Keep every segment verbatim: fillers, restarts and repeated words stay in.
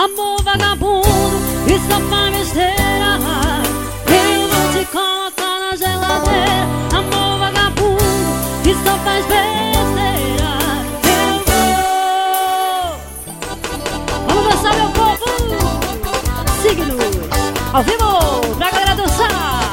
amor vagabundo e só faz besteira. Eu vou te colocar na geladeira, amor vagabundo e só faz besteira. Eu vou. Vamos dançar, meu povo. Signos ao vivo pra galera dançar.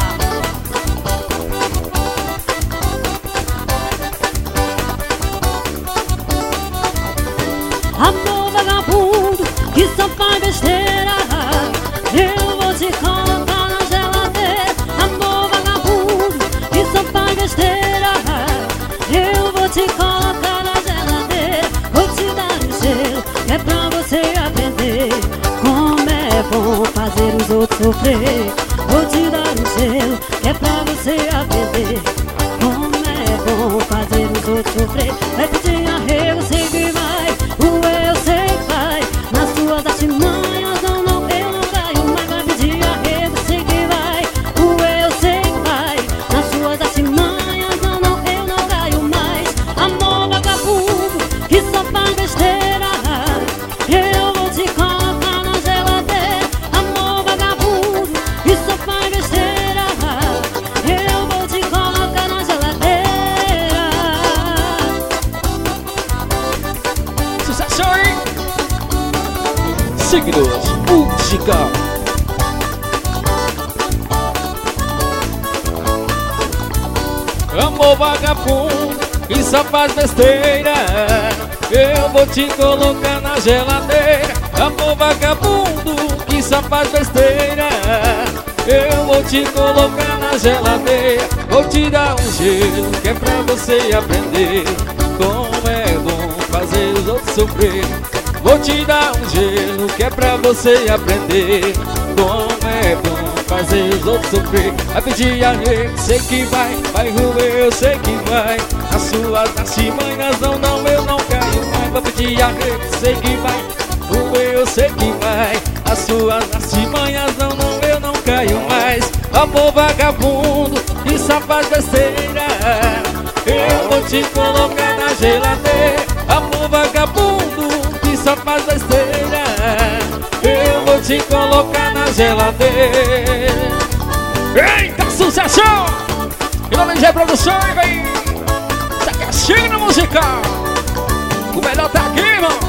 Amor vagabundo que só faz besteira, eu vou te colocar na geladeira. Amor vagabundo que só faz besteira, eu vou te colocar na geladeira. Vou te dar um gelo que é pra você aprender como é bom fazer os outros sofrer. Vou te dar um gelo que é pra você aprender como é bom fazer os outros sofrer. Vai pedir arrego, sei que vai, o eu sei que vai. Nas suas artimanhas, não, não, eu não caio mais. Vai pedir arrego, sei que vai, o eu sei que vai. Nas suas artimanhas, não, não, eu não caio mais. Amor vagabundo que só faz besteira, eu vou te colocar na geladeira. Amor vagabundo que só faz besteira, eu vou te colocar na geladeira. Sucesso, hein? Signos, música. Amor vagabundo que só faz besteira, eu vou te colocar na geladeira. Amor vagabundo que só faz besteira, eu vou te colocar na geladeira. Vou te dar um gelo que é pra você aprender como é bom fazer os outros sofrer. Vou te dar um gelo que é pra você aprender como é bom fazer os outros sofrer. Vai pedir arrego, sei que vai, vai roer, eu sei que vai. As suas artimanhas, não, não, eu não caio mais. Vai pedir arrego, sei que vai, roer, eu sei que vai. As suas artimanhas, não, não, eu não caio mais. Amor vagabundo que só faz besteira, eu vou te colocar na geladeira. Amor vagabundo que só faz besteira, eu vou te colocar na geladeira. Eita, sucesso! E nome de produção, vem! Isso aqui é signo musical. O melhor tá aqui, irmão.